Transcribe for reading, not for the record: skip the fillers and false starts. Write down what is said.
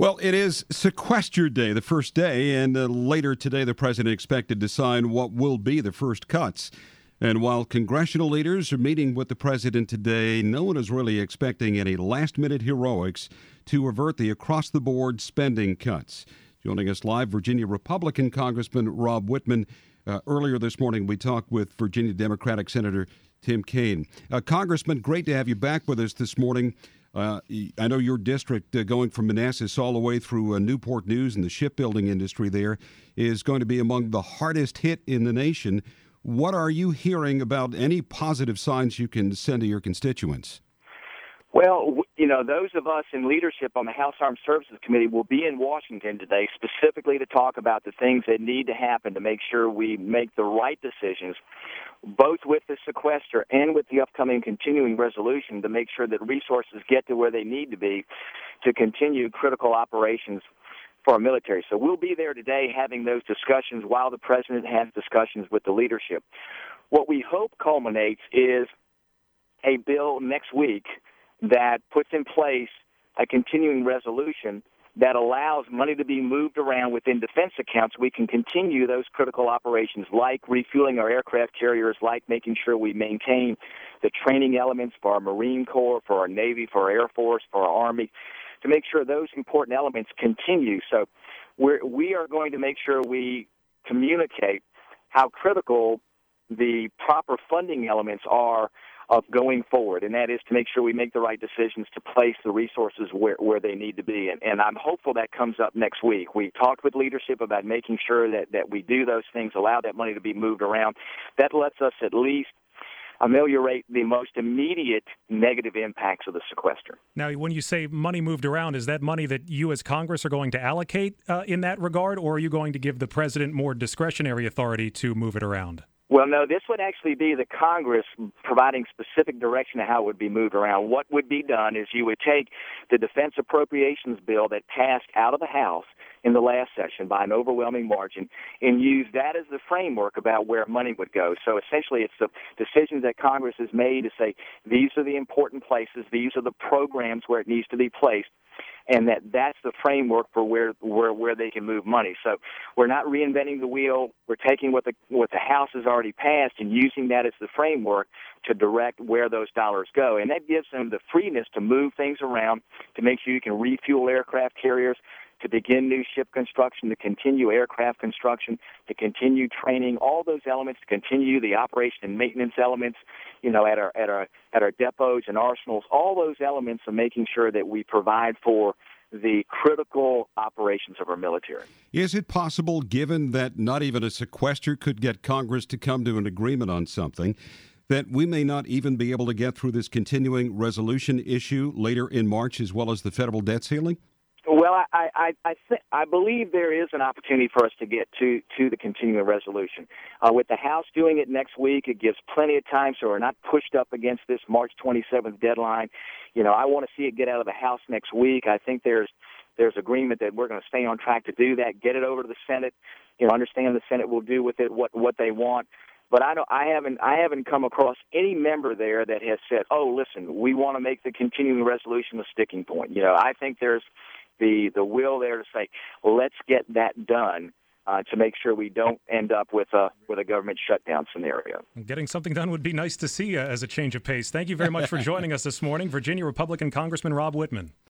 Well, it is sequester day, the first day, and later today the president expected to sign what will be the first cuts. And while congressional leaders are meeting with the president today, no one is really expecting any last-minute heroics to avert the across-the-board spending cuts. Joining us live, Virginia Republican Congressman Rob Wittman. Earlier this morning, we talked with Virginia Democratic Senator Tim Kaine. Congressman, great to have you back with us this morning. I know your district, going from Manassas all the way through Newport News and the shipbuilding industry there, is going to be among the hardest hit in the nation. What are you hearing about any positive signs you can send to your constituents? Well, those of us in leadership on the House Armed Services Committee will be in Washington today specifically to talk about the things that need to happen to make sure we make the right decisions, both with the sequester and with the upcoming continuing resolution, to make sure that resources get to where they need to be to continue critical operations for our military. So we'll be there today having those discussions while the president has discussions with the leadership. What we hope culminates is a bill next week that puts in place a continuing resolution that allows money to be moved around within defense accounts. We can continue those critical operations like refueling our aircraft carriers, like making sure we maintain the training elements for our Marine Corps, for our Navy, for our Air Force, for our Army, to make sure those important elements continue. So we are going to make sure we communicate how critical the proper funding elements are of going forward, and that is to make sure we make the right decisions to place the resources where they need to be. And I'm hopeful that comes up next week. We talked with leadership about making sure that we do those things, allow that money to be moved around. That lets us at least ameliorate the most immediate negative impacts of the sequester. Now, when you say money moved around, is that money that you as Congress are going to allocate in that regard, or are you going to give the president more discretionary authority to move it around? Well, no, this would actually be the Congress providing specific direction of how it would be moved around. What would be done is you would take the defense appropriations bill that passed out of the House in the last session by an overwhelming margin and use that as the framework about where money would go. So essentially it's the decisions that Congress has made to say these are the important places, these are the programs where it needs to be placed, and that's the framework for where they can move money. So we're not reinventing the wheel. We're taking what the House has already passed and using that as the framework to direct where those dollars go. And that gives them the freeness to move things around, to make sure you can refuel aircraft carriers, to begin new ship construction, to continue aircraft construction, to continue training, all those elements, to continue the operation and maintenance elements, at our depots and arsenals, all those elements of making sure that we provide for the critical operations of our military. Is it possible, given that not even a sequester could get Congress to come to an agreement on something, that we may not even be able to get through this continuing resolution issue later in March as well as the federal debt ceiling? Well, I believe there is an opportunity for us to get to the continuing resolution. With the House doing it next week, it gives plenty of time so we're not pushed up against this March 27th deadline. I want to see it get out of the House next week. I think there's agreement that we're going to stay on track to do that, get it over to the Senate. Understand the Senate will do with it what they want. But I haven't come across any member there that has said, "Oh, listen, we want to make the continuing resolution a sticking point." I think there's the will there to say, well, let's get that done to make sure we don't end up with a government shutdown scenario. Getting something done would be nice to see as a change of pace. Thank you very much for joining us this morning, Virginia Republican Congressman Rob Wittman.